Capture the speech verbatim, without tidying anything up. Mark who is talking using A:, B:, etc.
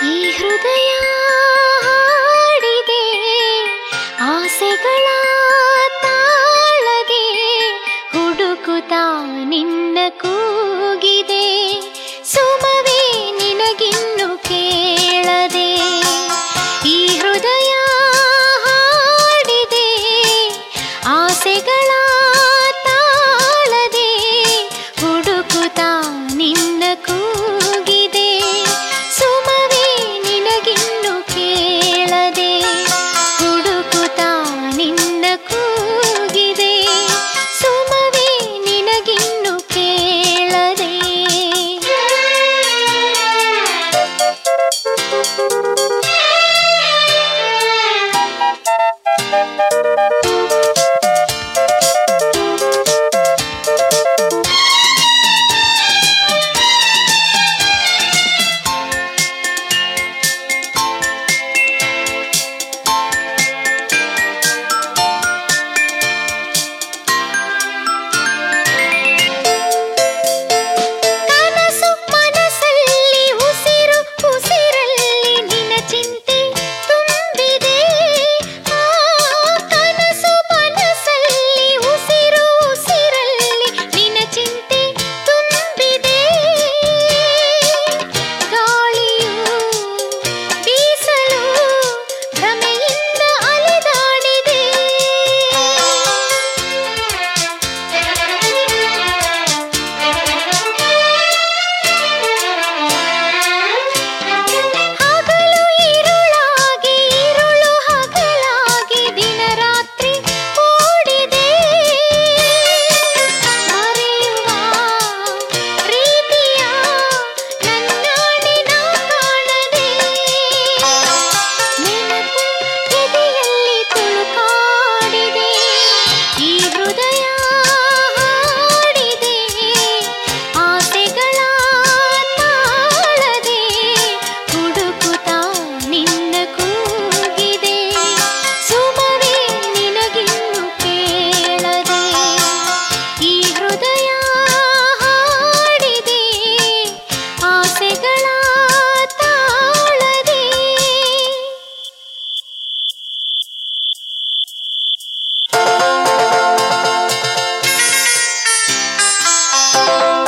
A: ಈ ಹೃದಯ ಹಾಡಿದೆ ಆಸೆಗಳ ತಾಳದೆ ಹುಡುಕುತ್ತಾ ನಿನ್ನ ಕೂಗಿದೆ ಸುಮವೇ ನಿನಗಿನ್ನು ಕೇಳದೆ ಈ ಹೃದಯ ಹಾಡಿದೆ ಆಸೆಗಳ ತಾಳದೆ ಹುಡುಕುತ್ತಾ ನಿನ್ನ ಕೂಗಿದೆ ಸುಮವೇ ನಿನಗಿನ್ನು ಕೇಳದೆ ಹುಡುಕುತ್ತಾ ನಿನ್ನ ಕೂಗಿದೆ ಸುಮವೇ ನಿನಗಿನ್ನು ಕೇಳದೆ ಕನಸು ಮನಸ್ಸಲ್ಲಿ ಉಸಿರು ಉಸಿರಲ್ಲಿ ನಿನ್ನ ಚಿಂತೆ ತುಂಬಿದೆ ಆ ಕನಸು ಮನಸ್ಸಲ್ಲಿ ಉಸಿರು ಉಸಿರಲ್ಲಿ ನಿನ್ನ ಚಿಂತೆ ತುಂಬಿದೆ ಗಾಳಿಯು ಬೀಸಲು ಭ್ರಮೆಯಿಂದ ಅಲೆದಾಡಿದೆ ಹಗಲು ഇരുಳಾಗಿ ഇരുಳು ಹಗಲಾಗಿ ದಿನ ರಾತ್ರಿ ಓಡಿದೆ ಮರೆಯುವ ಪ್ರೀತಿಯ ನನ್ನಾಣೆ ನಾ ಕಾಣದೆ ನೆನಪು ಎದೆಯಲ್ಲಿ ತುಳುಕಾಡಿದೆ ಈ ಹೃದಯ ಹಾಡಿದೆ ಆಸೆಗಳ ತಾಳದೆ ಹುಡುಕುತ್ತಾ ನಿನ್ನ ಕೂಗಿದೆ ಸುಮವೇ ನಿನಗಿನ್ನು ಕೇಳದೆ ಈ ಹೃದಯ ಹಾಡಿದೆ ಆಸೆಗಳ ತಾಳದೆ